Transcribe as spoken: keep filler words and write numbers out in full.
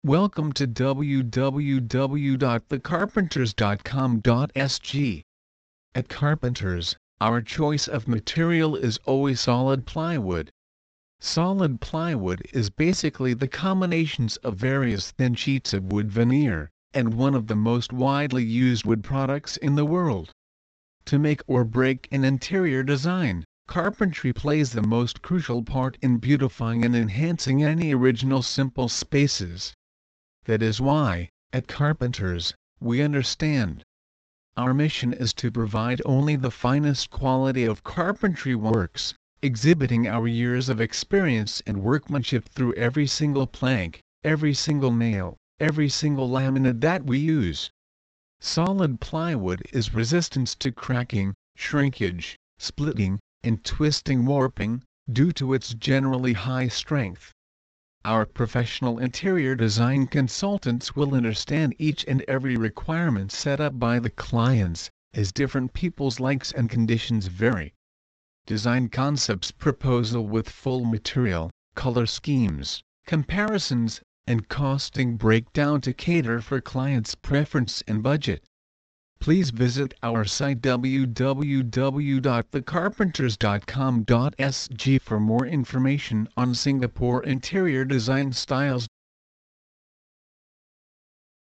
Welcome to w w w dot the carpenters dot com dot s g. At Carpenters, our choice of material is always solid plywood. Solid plywood is basically the combinations of various thin sheets of wood veneer, and one of the most widely used wood products in the world. To make or break an interior design, carpentry plays the most crucial part in beautifying and enhancing any original simple spaces. That is why, at Carpenters, we understand. Our mission is to provide only the finest quality of carpentry works, exhibiting our years of experience and workmanship through every single plank, every single nail, every single laminate that we use. Solid plywood is resistant to cracking, shrinkage, splitting, and twisting warping, due to its generally high strength. Our professional interior design consultants will understand each and every requirement set up by the clients, as different people's likes and conditions vary. Design concepts proposal with full material, color schemes, comparisons, and costing breakdown to cater for clients' preference and budget. Please visit our site w w w dot the carpenters dot com dot s g for more information on Singapore interior design styles.